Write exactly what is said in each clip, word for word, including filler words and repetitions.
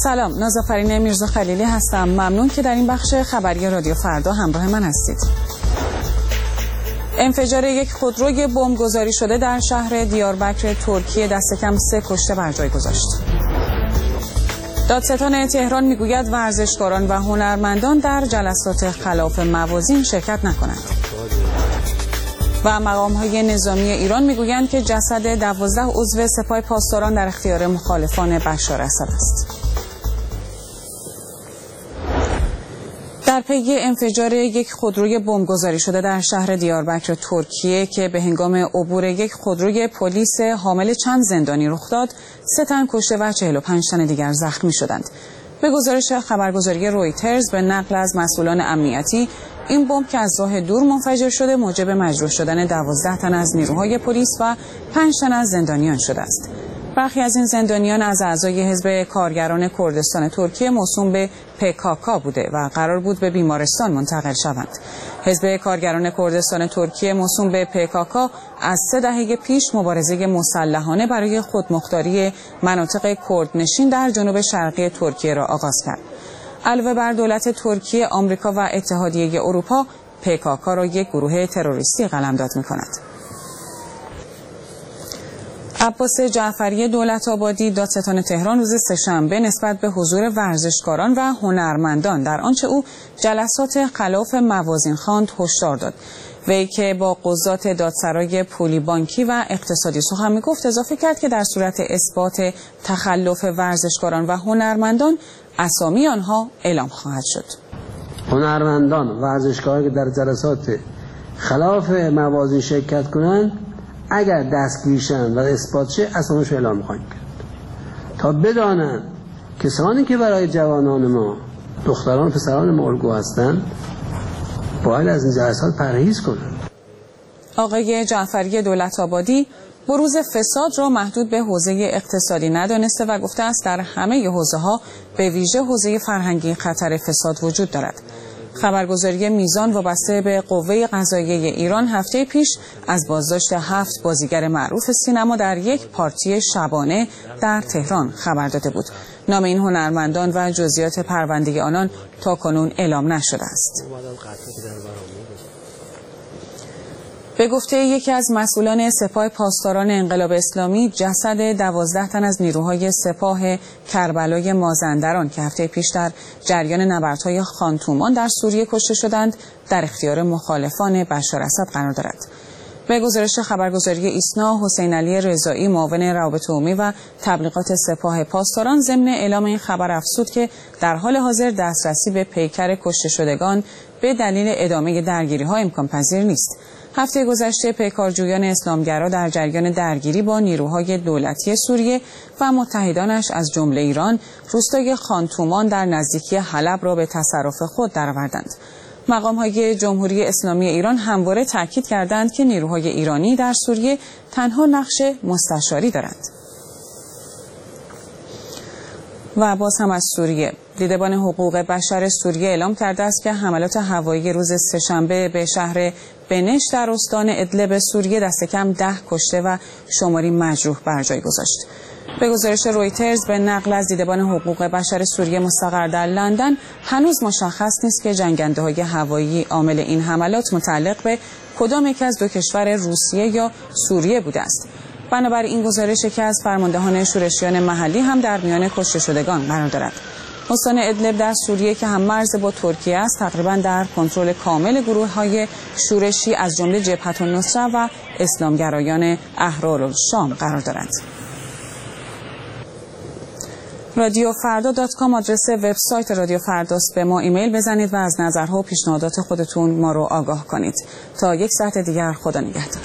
سلام، نازافرین میرزا خلیلی هستم. ممنون که در این بخش خبری رادیو فردا همراه من هستید. انفجار یک خودروی بمب گذاری شده در شهر دیاربکر ترکیه دست کم سه کشته بر جای گذاشت. دادستان تهران میگوید ورزشکاران و هنرمندان در جلسات خلاف موازین شرکت نکنند. و مقام‌های نظامی ایران میگویند که جسد دوازده عضو سپاه پاسداران در اختیار مخالفان بشار اسد است. در پی انفجار یک خودروی بمب گذاری شده در شهر دیاربکر ترکیه که به هنگام عبور یک خودروی پلیس حامل چند زندانی رخ داد، سه تن کشته و چهل و پنج تن دیگر زخمی شدند. به گزارش خبرگزاری رویترز به نقل از مسئولان امنیتی، این بمب که از راه دور منفجر شده موجب مجروح شدن دوازده تن از نیروهای پلیس و پنج تن از زندانیان شده است. برخی از این زندانیان از اعضای حزب کارگران کردستان ترکیه موسوم به پی کی کی بوده و قرار بود به بیمارستان منتقل شوند. حزب کارگران کردستان ترکیه موسوم به پی کی کی از سه دهه پیش مبارزه مسلحانه برای خودمختاری مناطق کردنشین در جنوب شرقی ترکیه را آغاز کرد. علاوه بر دولت ترکیه، آمریکا و اتحادیه اروپا پی کی کی را یک گروه تروریستی قلمداد می‌کند. عباس جعفری دولت‌آبادی، دادستان تهران، روز سه‌شنبه نسبت به حضور ورزشکاران و هنرمندان در آنچه او جلسات خلاف موازین خواند هشدار داد. وی که با قضات دادسرای پولی بانکی و اقتصادی سخن می‌گفت، اضافه کرد که در صورت اثبات تخلف ورزشکاران و هنرمندان اسامی آنها اعلام خواهد شد. هنرمندان و ورزشکاران که در جلسات خلاف موازین شرکت کنند، اگر دستگیر شن و اثبات شه اسامیش رو اعلام خواهیم کرد تا بدانند کسانی که برای جوانان ما، دختران و پسران ما الگو هستند باید از این جلسات پرهیز کنند. آقای جعفری دولت‌آبادی بروز فساد را محدود به حوزه اقتصادی ندانسته و گفته است در همه حوزه‌ها به ویژه حوزه فرهنگی خطر فساد وجود دارد. خبرگزاری میزان وابسته به قوه قضاییه ایران هفته پیش از بازداشت هفت بازیگر معروف سینما در یک پارتی شبانه در تهران خبر داده بود. نام این هنرمندان و جزئیات پرونده آنان تاکنون اعلام نشده است. به گفته یکی از مسئولان سپاه پاسداران انقلاب اسلامی، جسد دوازده تن از نیروهای سپاه کربلای مازندران که هفته پیش در جریان نبردهای خانتومان در سوریه کشته شدند، در اختیار مخالفان بشار اسد قرار دارد. به گزارش خبرگزاری ایسنا، حسین علی رضایی، معاون روابط عمومی و تبلیغات سپاه پاسداران، ضمن اعلام این خبر افزود که در حال حاضر دسترسی به پیکر کشته شدگان به دلیل ادامه درگیری‌ها امکان پذیر نیست. هفته گذشته پیکارجویان اسلامگرا در جریان درگیری با نیروهای دولتی سوریه و متحدانش از جمله ایران، روستای خانتومان در نزدیکی حلب را به تصرف خود درآوردند. مقام‌های جمهوری اسلامی ایران همواره تاکید کردند که نیروهای ایرانی در سوریه تنها نقش مستشاری دارند. و باز هم از سوریه، دیدبان حقوق بشر سوریه اعلام کرده است که حملات هوایی روز سه‌شنبه به شهر بنش در استان ادلب سوریه دست کم ده کشته و شماری مجروح بر جای گذاشت. به گزارش رویترز به نقل از دیدبان حقوق بشر سوریه مستقر در لندن، هنوز مشخص نیست که جنگنده‌های هوایی عامل این حملات متعلق به کدام یک از دو کشور روسیه یا سوریه بوده است. بنابراین این گزارش یکی از فرماندهان شورشیان محلی هم در میان کشته شدگان قرار دارد. استان ادلب در سوریه که هم مرز با ترکیه است، تقریبا در کنترل کامل گروه‌های شورشی از جمله جبهة النصره و اسلامگرایان احرارالشام قرار دارند. رادیو فردا دات کام آدرس وبسایت رادیو فرداست. به ما ایمیل بزنید و از نظرها و پیشنهادات خودتون ما رو آگاه کنید. تا یک ساعت دیگر، خدا نگهدار.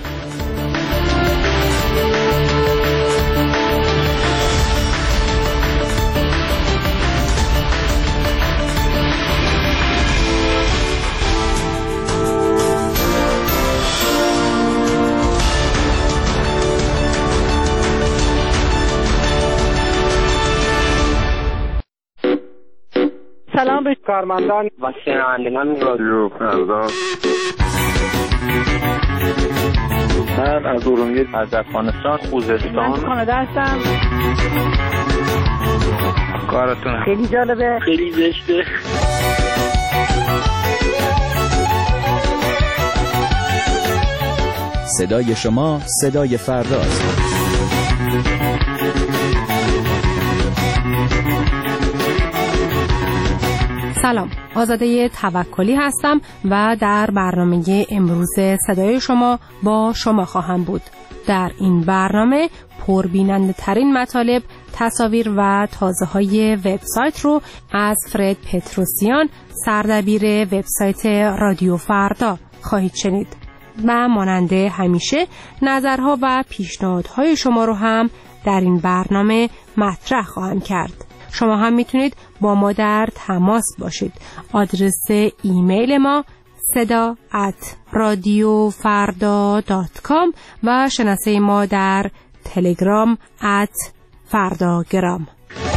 سلام به کارمندان و شنوندگان رادیو فردا. من از ارومیه، از افغانستان، خوزستان، من کانادا هستم. کارتون خیلی جالبه، خیلی زشته. صدای شما صدای فرداست. سلام، آزاده توکلی هستم و در برنامه امروز صدای شما با شما خواهم بود. در این برنامه پربیننده ترین مطالب، تصاویر و تازه های وبسایت رو از فرد پتروسیان، سردبیر وبسایت رادیو فردا خواهید شنید و ماننده همیشه نظرها و پیشنهادهای شما رو هم در این برنامه مطرح خواهم کرد. شما هم میتونید با ما در تماس باشید. آدرس ایمیل ما صدا ات رادیو فردا دات کام و شناسه ما در تلگرام ات فرداگرام.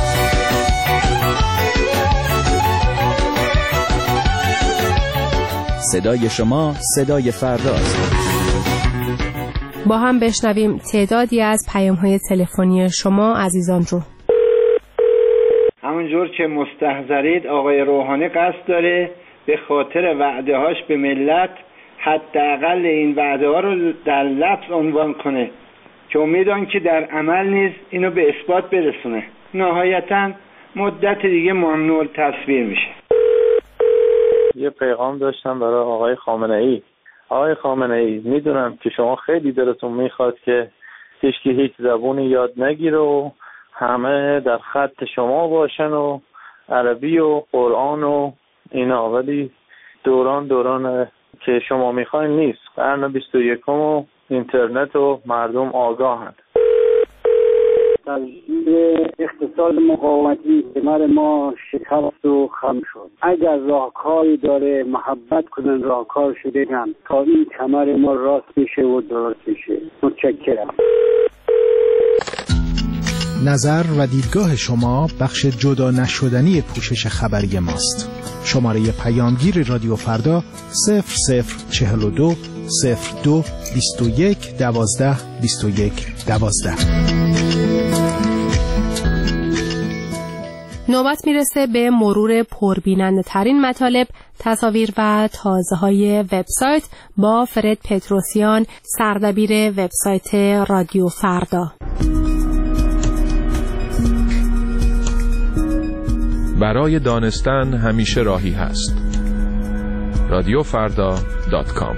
صدای شما صدای فرداست. با هم بشنویم تعدادی از پیام‌های تلفنی شما عزیزان رو. همونجور که مستحضرید آقای روحانی قصد داره به خاطر وعده‌هاش به ملت حداقل این وعده‌ها رو در لفظ عنوان کنه که امیدن که در عمل نیز اینو به اثبات برسونه. نهایتاً مدت دیگه ممنوع التصویر میشه. یه پیغام داشتم برای آقای خامنه ای. آقای خامنه ای، میدونم که شما خیلی دلتون میخواد که هیچکی هیچ زبونی یاد نگیره و همه در خط شما باشن و عربی و قرآن و اینا، ولی دوران دوران که شما میخواین نیست. قرن بیست و یکم و اینترنت و مردم آگاهند. تغییر اقتصاد مقاومتی کمر ما شکست و خم شد. اگر راهکاری داره محبت کنن راهکارشو بگن تا این کمر ما راست بشه و درست بشه. متشکرم. نظر و دیدگاه شما بخش جدا نشدنی پوشش خبری ماست. شماره پیامگیر رادیو فردا صفر صفر چهل و دو صفر دو بیست و یک دوازده بیست و یک دوازده. نوبت میرسه به مرور پربیننده ترین مطالب، تصاویر و تازه های وبسایت با فرد پتروسیان، سردبیر وبسایت رادیو فردا. برای دانستن همیشه راهی هست. رادیو فردا دات کام.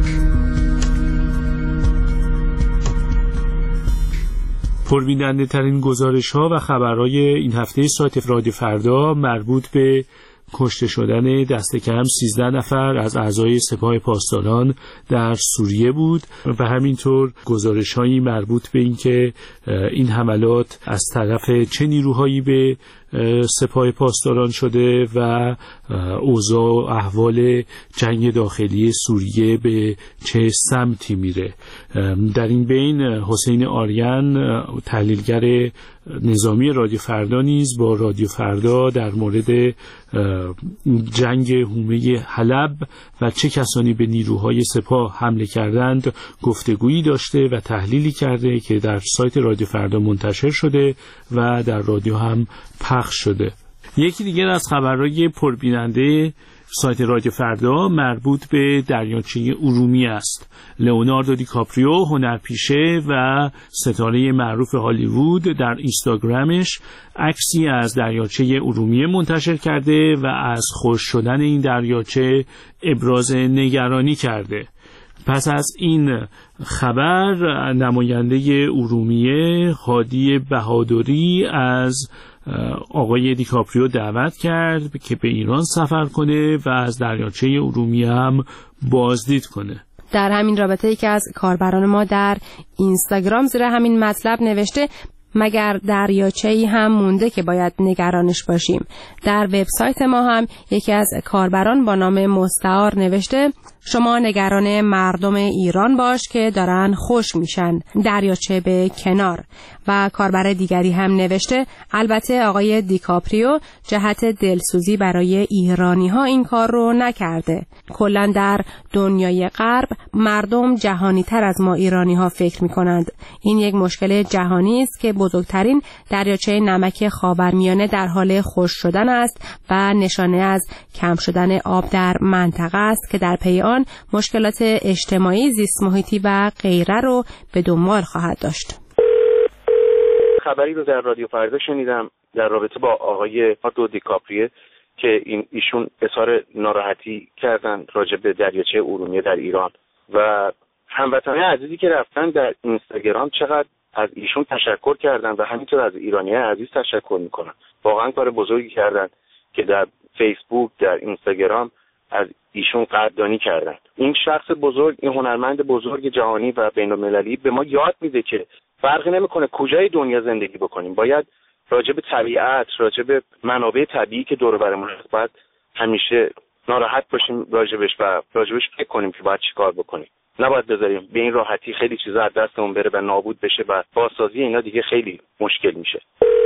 پربیننده ترین گزارش ها و خبرهای این هفته سایت رادیو فردا مربوط به کشته شدن دست کم سیزده نفر از اعضای سپاه پاسداران در سوریه بود و همینطور گزارش هایی مربوط به این که این حملات از طرف چه نیروهایی به سپاه پاسداران شده و اوضاع و احوال جنگ داخلی سوریه به چه سمتی میره. در این بین حسین آریان، تحلیلگر نظامی رادیو فردا، نیز با رادیو فردا در مورد جنگ حومه حلب و چه کسانی به نیروهای سپاه حمله کردند گفتگویی داشته و تحلیلی کرده که در سایت رادیو فردا منتشر شده و در رادیو هم پخش شده. یکی دیگر از خبرهای پربیننده سایت رادیو فردا مربوط به دریاچه ارومیه است. لئوناردو دیکاپریو، هنرپیشه و ستاره معروف هالیوود، در اینستاگرامش عکسی از دریاچه ارومیه منتشر کرده و از خشک شدن این دریاچه ابراز نگرانی کرده. پس از این خبر نماینده ارومیه هادی بهادری از آقای دیکاپریو دعوت کرد که به ایران سفر کنه و از دریاچه ارومیه هم بازدید کنه. در همین رابطه یکی از کاربران ما در اینستاگرام زیر همین مطلب نوشته مگر دریاچه‌ای هم مونده که باید نگرانش باشیم. در وبسایت ما هم یکی از کاربران با نام مستعار نوشته شما نگران مردم ایران باش که دارن خشک میشن، دریاچه به کنار. و کاربر دیگری هم نوشته البته آقای دیکاپریو جهت دلسوزی برای ایرانی ها این کار رو نکرده. کلا در دنیای غرب مردم جهانی تر از ما ایرانی ها فکر می کنند. این یک مشکل جهانی است که بزرگترین دریاچه نمک خاورمیانه در حال خشک شدن است و نشانه از کم شدن آب در منطقه است که در پی آن مشکلات اجتماعی، زیست محیطی و غیره رو به دنبال خواهد داشت. خبری رو در رادیو فردا شنیدم در رابطه با آقای دو دیکاپریه که این ایشون اظهار ناراحتی کردن راجع به دریاچه ارومیه در ایران و هموطنان عزیزی که رفتن در اینستاگرام چقدر از ایشون تشکر کردن و همینطور از ایرانیان عزیز تشکر میکنن. واقعا کار بزرگی کردن که در فیسبوک، در اینستاگرام از ایشون قدردانی کردن. این شخص بزرگ، این هنرمند بزرگ جهانی و بین‌المللی به ما یاد میده که فرقی نمیکنه کجای دنیا زندگی بکنیم، باید راجع به طبیعت، راجع به منابع طبیعی که دور و برمون هست باید همیشه ناراحت باشیم راجبش و راجبش فکر کنیم که باید چیکار بکنیم. نباید بذاریم به این راحتی خیلی چیزا از دستمون بره و نابود بشه و بازسازی اینا دیگه خیلی مشکل میشه.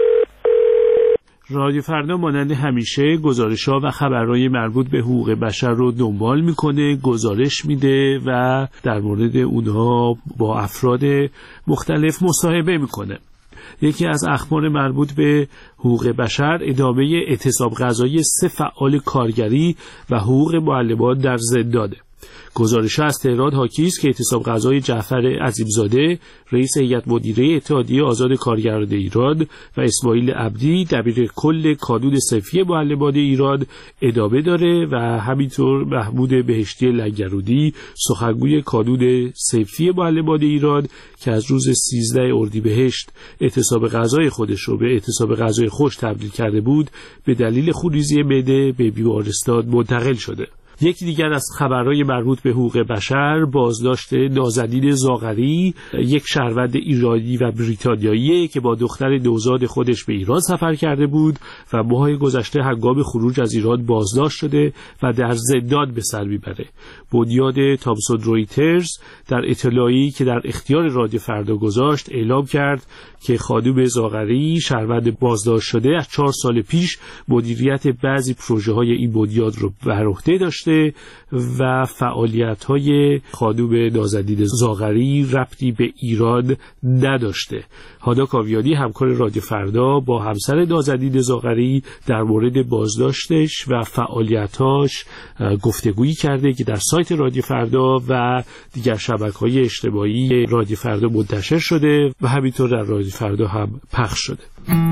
رادیو فردا مانند همیشه گزارش‌ها و خبرهای مربوط به حقوق بشر رو دنبال میکنه، گزارش میده و در مورد اونها با افراد مختلف مصاحبه میکنه. یکی از اخبار مربوط به حقوق بشر ادامه اعتصاب غذایی سه فعال کارگری و حقوق معلمات در زندانه. گزارش از تهران حاکی است که اعتصاب غذای جعفر عظیمزاده رئیس هیئت مدیره اتحادیه آزاد کارگران ایران و اسماعیل عبدی دبیر کل کانون صنفی معلمان ایران ادامه داره و همینطور محمود بهشتی لنگرودی سخنگوی کانون صنفی معلمان ایران که از روز سیزده اردیبهشت اعتصاب غذای خودش رو به اعتصاب غذای خشک تبدیل کرده بود به دلیل خونریزی معده به بیمارستان منتقل شده. یکی دیگر از خبرهای مربوط به حقوق بشر بازداشت نازنین زاغری، یک شهروند ایرانی و بریتانیایی که با دختر نوزاد خودش به ایران سفر کرده بود و ماه گذشته هنگام خروج از ایران بازداشت شده و در زندان به سر میبره. بنیاد تامسون رویترز در اطلاعی که در اختیار رادیو فردا گذاشت اعلام کرد که خانم زاغری شهروند بازداشت شده از چهار سال پیش مدیریت بعضی پروژه‌های این بنیاد رو بر عهده داشته و فعالیت‌های خانم نازنین زاغری ربطی به ایران نداشته. هانا کاویانی همکار رادیو فردا با همسر نازنین زاغری در مورد بازداشتش و فعالیتاش گفتگویی کرده که در سایت رادیو فردا و دیگر شبکه‌های اجتماعی رادیو فردا منتشر شده و همینطور در رادیو فردا هم پخش شده.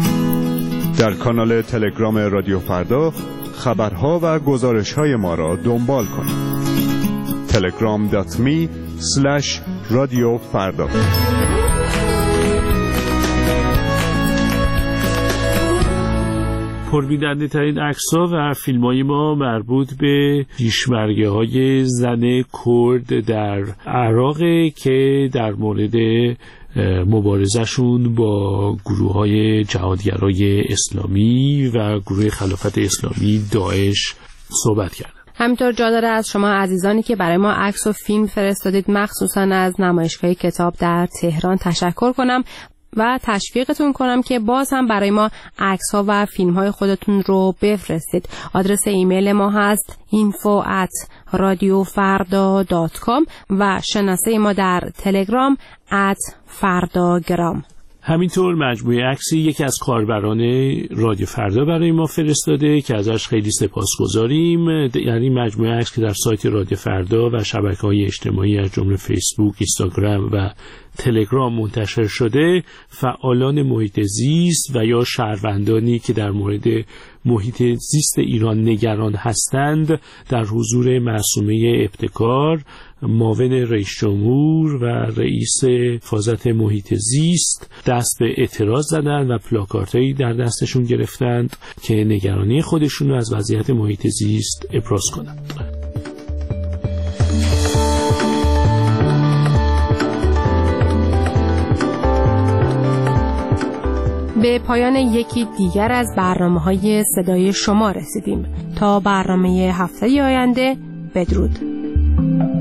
در کانال تلگرام رادیو فردا خبرها و گزارش‌های ما را دنبال کنید. تلگرام دات می اسلش رادیو فردا. پربیننده ترین عکس‌ها و فیلم‌های ما مربوط به پیشمرگه‌های زن کرد در عراق که در مورد مبارزهشون با گروه‌های جهادگرای اسلامی و گروه خلافت اسلامی داعش صحبت کردن. همینطور جا داره از شما عزیزانی که برای ما عکس و فیلم فرستادید مخصوصا از نمایشگاه کتاب در تهران تشکر کنم و تشویقتون کنم که باز هم برای ما عکس‌ها و فیلم‌های خودتون رو بفرستید. آدرس ایمیل ما هست info at radiofarda dot com و شناسه ما در تلگرام at fardagram. همینطور مجموعه عکسی یکی از کاربران رادیو فردا برای ما فرستاده که ازش خیلی سپاسگزاریم. یعنی مجموعه عکس که در سایت رادیو فردا و شبکه‌های اجتماعی از جمله فیسبوک، اینستاگرام و تلگرام منتشر شده، فعالان محیط زیست و یا شهروندانی که در مورد محیط زیست ایران نگران هستند در حضور معصومه ابتکار، معاون رئیس جمهور و رئیس حفاظت محیط زیست دست به اعتراض زدند و پلاکارتایی در دستشون گرفتند که نگرانی خودشون رو از وضعیت محیط زیست ابراز کنند. به پایان یکی دیگر از برنامه‌های صدای شما رسیدیم. تا برنامه هفته آینده، بدرود. you.